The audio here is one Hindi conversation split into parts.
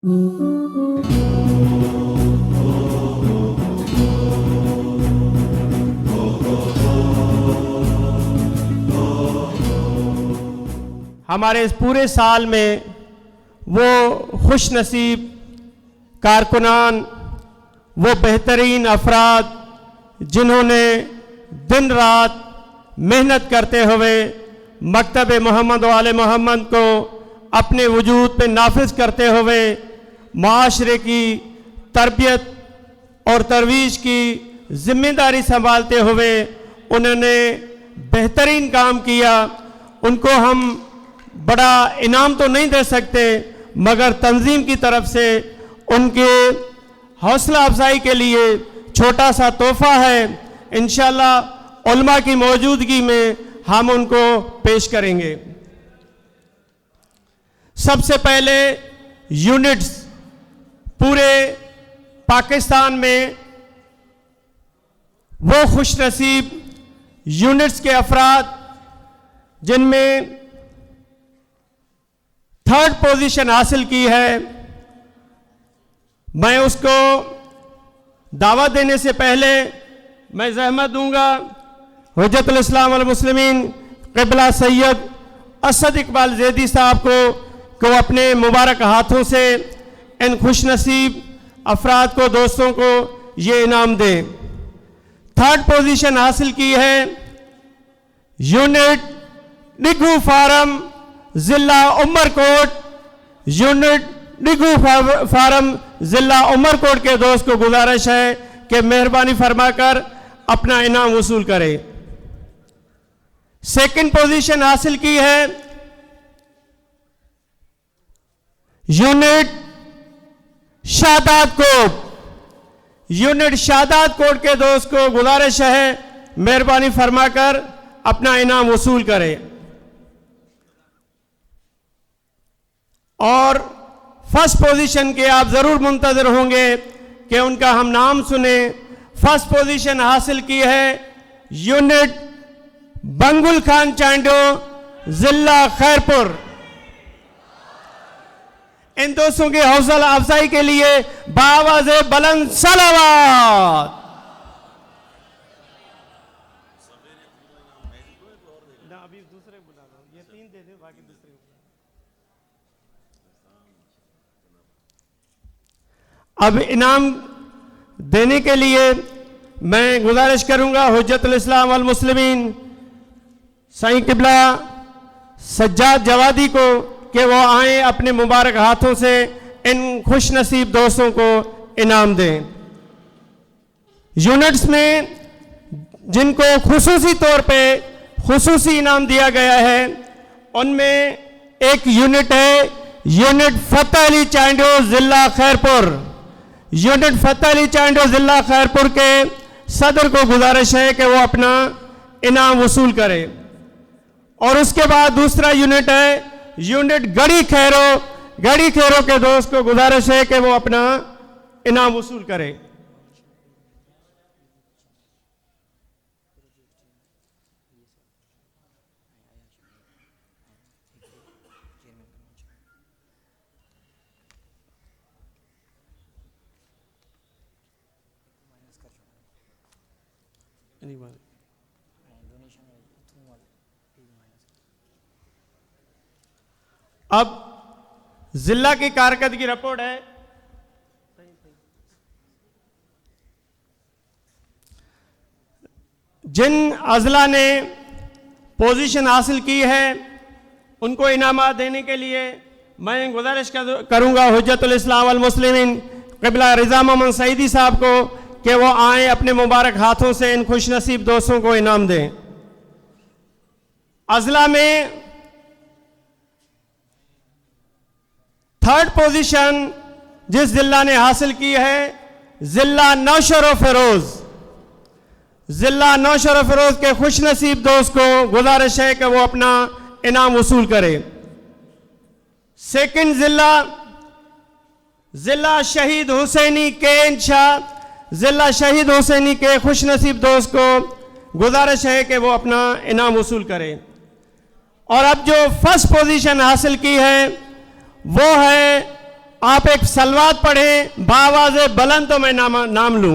हमारे इस पूरे साल में वो खुश नसीब कारकुनान, वो बेहतरीन अफराद जिन्होंने दिन रात मेहनत करते हुए मकतब मोहम्मद वाले मोहम्मद को अपने वजूद पे नाफिज करते हुए माशरे की तरबियत और तरवीज की जिम्मेदारी संभालते हुए उन्होंने बेहतरीन काम किया। उनको हम बड़ा इनाम तो नहीं दे सकते, मगर तंजीम की तरफ से उनके हौसला अफजाई के लिए छोटा सा तोहफा है। इंशाअल्लाह उलमा की मौजूदगी में हम उनको पेश करेंगे। सबसे पहले यूनिट्स पूरे पाकिस्तान में वो खुश नसीब यूनिट्स के अफराद जिनमें थर्ड पोजीशन हासिल की है, मैं उसको दावत देने से पहले मैं ज़हमत दूंगा हुज्जतुल इस्लाम वल मुस्लिमीन क़िबला सैयद असद इकबाल ज़ैदी साहब को अपने मुबारक हाथों से इन खुश नसीब अफराद को, दोस्तों को ये इनाम दें। थर्ड पोजीशन हासिल की है यूनिट डिगू फार्म ज़िला उमरकोट। यूनिट डिगू फार्म ज़िला उमरकोट के दोस्त को गुजारिश है कि मेहरबानी फरमाकर अपना इनाम वसूल करें। सेकंड पोजीशन हासिल की है unit Shahdadkot. Unit Shahdadkot के दोस्त को गुजारिश है मेहरबानी फरमाकर अपना इनाम वसूल करें। और फर्स्ट पोजीशन के आप जरूर मुंतजर होंगे कि उनका हम नाम सुने। फर्स्ट पोजीशन हासिल की है यूनिट बंगुल खान चांडो जिला खैरपुर। इन दोस्तों की हौसला अफजाई के लिए बावाज़े बुलंद सलावत। अब इनाम देने के लिए मैं गुजारिश करूंगा हुज्जतुल इस्लाम वल मुस्लिमीन साईं क़िबला सज्जाद जवादी को कि वो आए अपने मुबारक हाथों से इन खुश नसीब दोस्तों को इनाम दें। यूनिट्स में जिनको खुसूसी तौर पे खुसूसी इनाम दिया गया है उनमें एक यूनिट है यूनिट फतेह अली चांडो जिला खैरपुर। यूनिट फतेह अली चांडो जिला खैरपुर के सदर को गुजारिश है कि वो अपना इनाम वसूल करे। और उसके बाद दूसरा यूनिट है यूनिट गढ़ी खैरो। गढ़ी खैरो के दोस्त को गुजारिश है कि वो अपना इनाम वसूल करे। अब जिला की कारकर्दगी रिपोर्ट है। जिन अजला ने पोजीशन हासिल की है उनको इनामात देने के लिए मैं गुजारिश करूंगा हुज्जतुल इस्लाम वल मुस्लिमीन क़िबला रिज़ा मोहम्मद सईदी साहब को कि वो आए अपने मुबारक हाथों से इन खुश नसीब दोस्तों को इनाम दें। अजला में थर्ड पोजीशन जिस जिला ने हासिल की है जिला नौशर फिरोज। जिला नौशर फिरोज के खुश नसीब दोस्त को गुजारिश है कि वो अपना इनाम वसूल करे। सेकंड जिला शहीद हुसैनी के शाह। जिला शहीद हुसैनी के खुश नसीब दोस्त को गुजारिश है कि वो अपना इनाम वसूल करे। और अब जो फर्स्ट पोजीशन हासिल की है वो है आप एक सलवात पढ़ें बावाज़े बुलंद, तो मैं नाम लूं।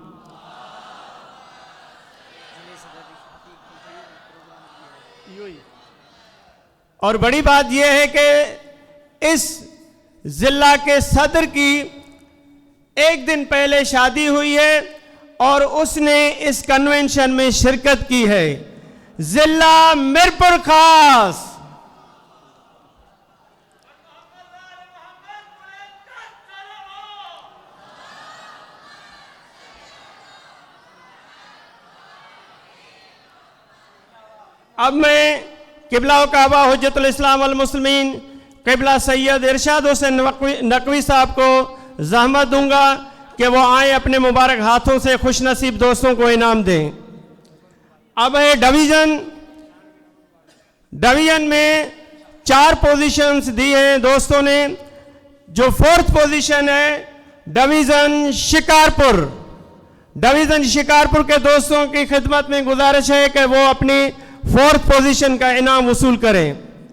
और बड़ी बात यह है कि इस जिला के सदर की एक दिन पहले शादी हुई है और उसने इस कन्वेंशन में शिरकत की है। जिला मीरपुर खास। अब मैं किबला काबा हुज्जतुल इस्लाम वल मुस्लिमीन किबला सैयद इरशाद हुसैन नकवी साहब को ज़हमत दूंगा कि वो आए अपने मुबारक हाथों से खुश नसीब दोस्तों को इनाम दें। अब है डिवीज़न। डिवीज़न में 4 पोजीशंस दी हैं दोस्तों ने। जो 4th पोजीशन है डिवीज़न शिकारपुर। डिवीज़न शिकारपुर के दोस्तों की खिदमत में गुजारिश है कि वो अपनी 4th पोजीशन का इनाम वसूल करें।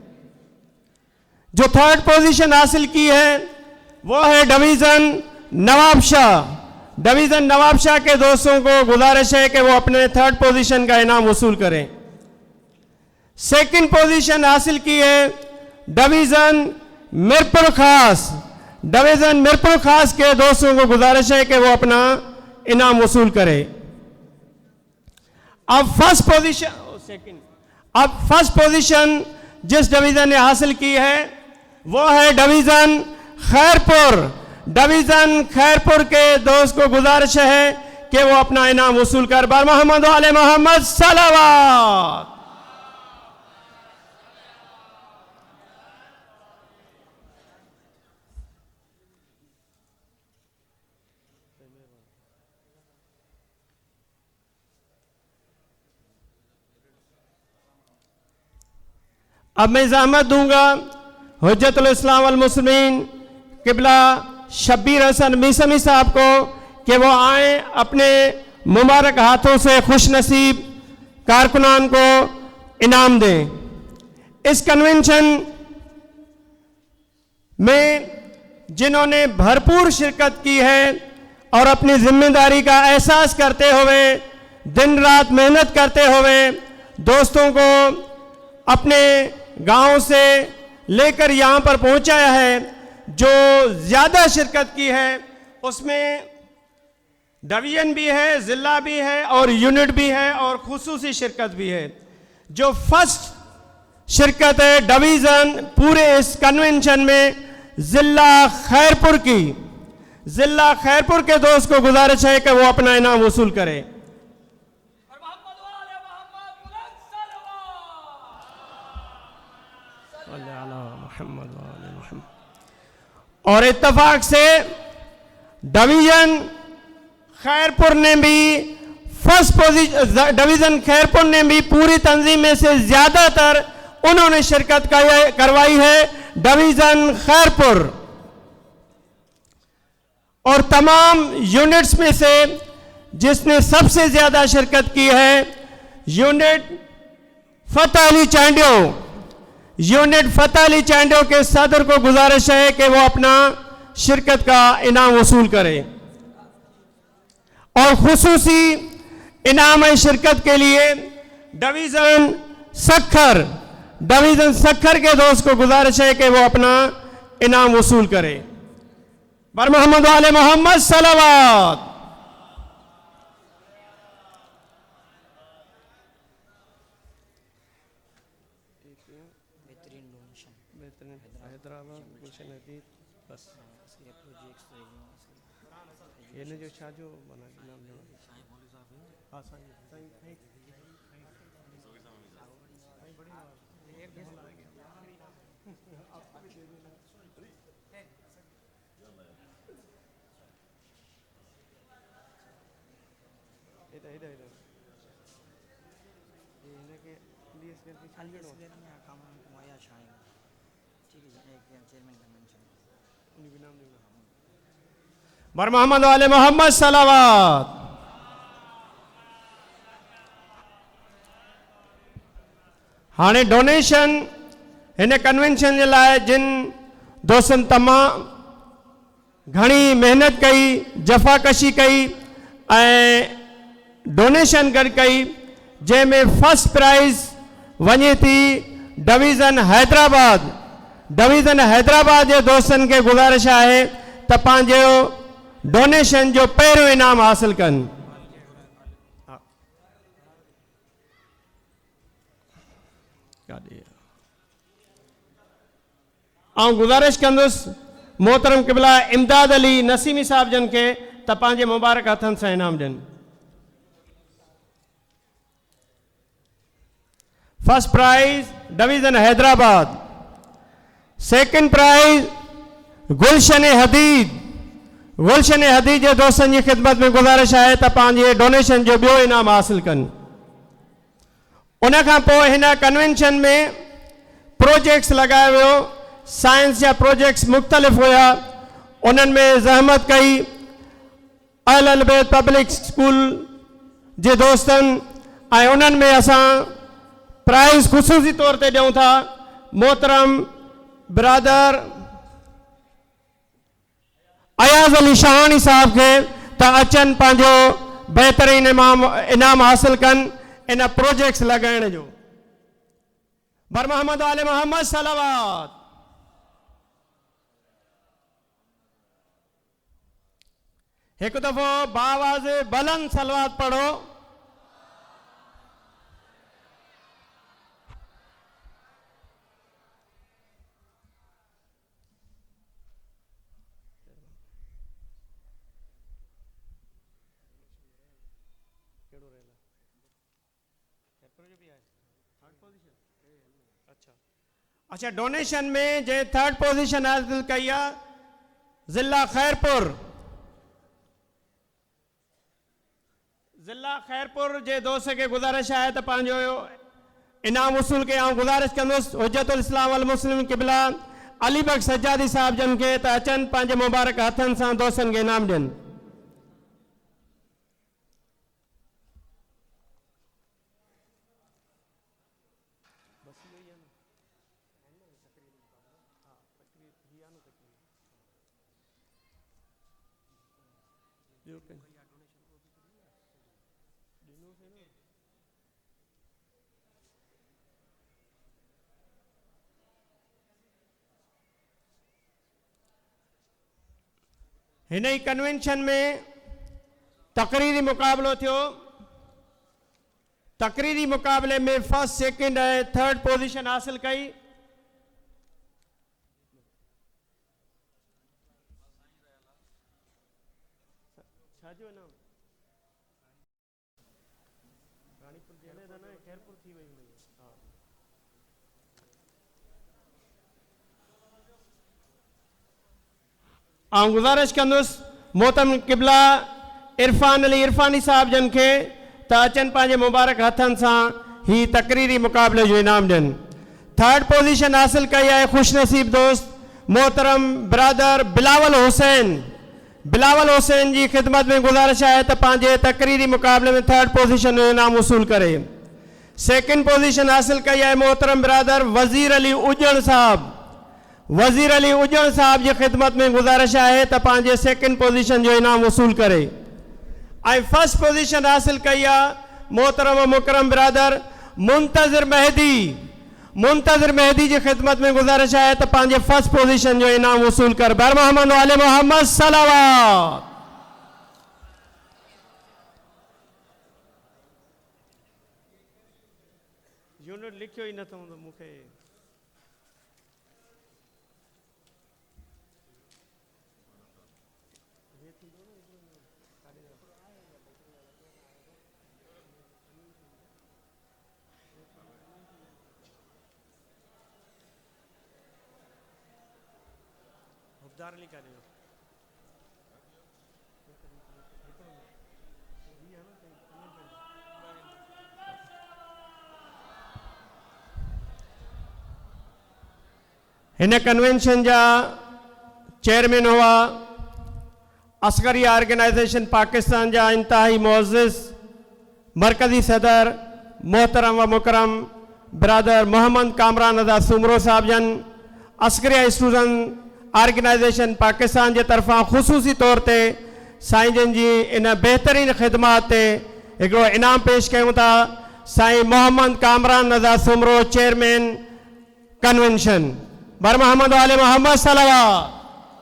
जो 3rd पोजीशन हासिल की है वो है डिवीज़न नवाबशाह। डिवीज़न नवाबशाह के दोस्तों को गुजारिश है कि वो अपने 3rd पोजीशन का इनाम वसूल करें। 2nd पोजीशन हासिल की है डिवीज़न मीरपुर खास। डिवीज़न मीरपुर खास के दोस्तों को गुजारिश है कि वो अपना इनाम वसूल करें। अब फर्स्ट पोजीशन जिस डिवीज़न ने हासिल की है वो है डिवीज़न खैरपुर। डिवीज़न खैरपुर के दोस्त को गुजारिश है कि वो अपना इनाम वसूल कर बर मोहम्मद वाले मोहम्मद सलावत। अब मैं ज़हमत दूंगा हुज्जतुल इस्लाम वल मुस्लिमीन किबला शब्बीर हसन मीसमी साहब को कि वो आए अपने मुबारक हाथों से खुश नसीब कारकुनान को इनाम दें। इस कन्वेंशन में जिन्होंने भरपूर शिरकत की है और अपनी जिम्मेदारी का एहसास करते हुए दिन रात मेहनत करते हुए दोस्तों को अपने गांव से लेकर यहां पर पहुंचाया है, जो ज़्यादा शिरकत की है उसमें डिवीज़न भी है, ज़िला भी है और यूनिट भी है और खुसूसी शिरकत भी है। जो फर्स्ट शिरकत है डिवीज़न पूरे इस कन्वेंशन में ज़िला खैरपुर की। ज़िला खैरपुर के दोस्त को गुजारिश है कि वो अपना इनाम वसूल करे। और इत्तफाक से डिवीज़न खैरपुर ने भी फर्स्ट पोजीशन, डिवीज़न खैरपुर ने भी पूरी तंजीम में से ज़्यादातर उन्होंने शिरकत करवाई है डिवीज़न खैरपुर। और तमाम यूनिट्स में से जिसने सबसे ज़्यादा शिरकत की है यूनिट फतेह अली चांडियो। यूनिट फतेह अली चांडियो के सदर को गुजारिश है कि वो अपना शिरकत का इनाम वसूल करे। और खुसूसी इनाम शिरकत के लिए डिवीज़न सखर, डिवीज़न सखर के दोस्त को गुजारिश है कि वो अपना इनाम वसूल करे। बर मोहम्मद वाले मोहम्मद सलावत। ये जो छाजो बना नाम लेना हां सही सही बड़ी एक भी लगा गया आपको भी दे देना इधर ये इनके लिए इसके खाली में काम माया छाएगा। ठीक है, एक चेयरमैन कन्वेंशन उन्हीं नाम देना बर मोहम्मद वाले मोहम्मद सलावत। हाणे डोनेशन हिन कन्वेंशन जे लाइ जिन दोस्तनि तमामु घणी मेहनत कई, जफ़ाकशी कई ऐं डोनेशन गॾु कई, जंहिंमें फर्स्ट प्राइज़ वञे थी डिवीज़न हैदराबाद। डिवीज़न हैदराबाद जे दोस्तनि खे गुज़ारिश आहे त पंहिंजो डोनेशन जो पहिरियों इनाम हासिल कनि। ऐं गुज़ारिश कंदुसि मोहतरम क़िबला इमदाद अली नसीमी साहब जन के त पंहिंजे मुबारक हथनि सां इनाम ॾियनि। First prize division Hyderabad. Second prize Gulshan Hadeed. Gulshan Hadeed जे दोस्तनि जी ख़िदमत में गुज़ारिश आहे त पंहिंजे डोनेशन जो ॿियो इनाम हासिल कनि। उन खां पोइ हिन कन्वेंशन में प्रोजेक्ट्स लगायो वियो। साइंस जा प्रोजेक्ट्स मुख़्तलिफ़ हुया। उन्हनि में ज़हमत कई अहल बैत पब्लिक स्कूल जे दोस्तनि ऐं उन्हनि में असां प्राइज़ ख़ुसूसी तौर ते ॾियूं था मोहतरम बिरादर अयाज़ अली शाहानी साहब के त अचन पंहिंजो बेहतरीन इनाम हासिल कन इन प्रोजेक्ट्स लगाइण जो। बर मोहम्मद आले मोहम्मद सलावत। एक दफ़ो बावाज़ बुलंद सलवात पढ़ो। अच्छा, डोनेशन में जे थर्ड पोजीशन हासिल कई आहे ज़िला खैरपुर। ज़िला खैरपुर जे दोस्त के गुज़ारिश है तो पंहिंजो इनाम वसूल के आऊं गुज़ारिश कंदुसि हुज्जतुल इस्लाम वल मुस्लिम क़िबला अली बख्श सज्जादी साहब जन के त अचन पंहिंजे मुबारक हथन सां दोस्तन के इनाम ॾियनि। इन ही कन्वेंशन में तकरीरी मुकाबलो थियो। तकरीरी मुकाबले में फर्स्ट सेकंड ऐं थर्ड पोजीशन हासिल कई। आऊं गुज़ारिश कंदुसि मोहतरम क़िबला इरफान अली इरफानी साहब जन के त अचन पंहिंजे मुबारक हथन सां ही तकरीरी मुकाबले जो इनाम ॾियनि। थर्ड पोजीशन हासिल कई है खुशनसीब दोस्त मोहतरम बिरादर बिलावल हुसैन। बिलावल हुसैन जी खिदमत में गुज़ारिश है तो पंहिंजे तकरीरी मुकाबले में थर्ड पोजीशन जो इनाम वसूल करे। सेकंड पोजीशन हासिल कई है मोहतरम बिरादर वज़ीर अली उजण साहब। वज़ीर अली उजण साहब की खिदमत में गुज़ारिश है तो पंहिंजे सेकंड पोजीशन जो इनाम वसूल करे। आई फर्स्ट पोजीशन हासिल कई है मोहतरम मुकरम बिरादर मुंतज़िर मेहदी। मुंतज़िर मेहदी की खिदमत में गुज़ारिश है तो पंहिंजे फर्स्ट पोजीशन जो इनाम वसूल कर। बर मोहम्मद वाले मोहम्मद सलावत। यूनिट लिखियो ही न तो मुखे इन कन्वेंशन जा चेयरमैन हुआ अस्करी ऑर्गेनाइजेशन पाकिस्तान जा इंतहाई मोअज़्ज़िज़ मरकज़ी सदर मोहतरम व मुकरम बिरादर मोहम्मद कामरान अदा सुमरो साहब जन अस्करिया स्टूडेंट ऑर्गेनाइजेशन पाकिस्तान जे तरफ़ां ख़ुसूसी तौर ते साईं जन जी इन बेहतरीन ख़िदमात ते हिकिड़ो इनाम पेश कयूं था। Sain Mohammad Kamran Raza Soomro, chairman convention. बर मोहम्मद वाले मोहम्मद सलवात।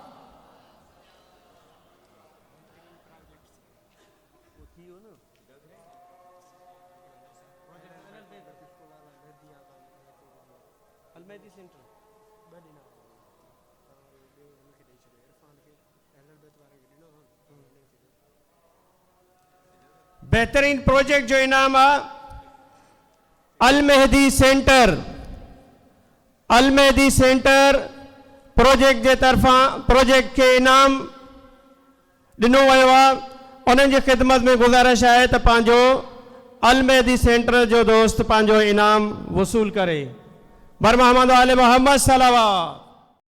बेहतरीन प्रोजेक्ट जो इनाम आहे Al Mehdi centre. Al Mehdi centre project जे तरफ़ां प्रोजेक्ट के इनाम ॾिनो वियो आहे। उन्हनि जी ख़िदमत में गुज़ारिश आहे त पंहिंजो अल मेहदी सेंटर जो दोस्त पंहिंजो इनाम वसूल करे। बर मोहम्मद वाले मोहम्मद सलवात।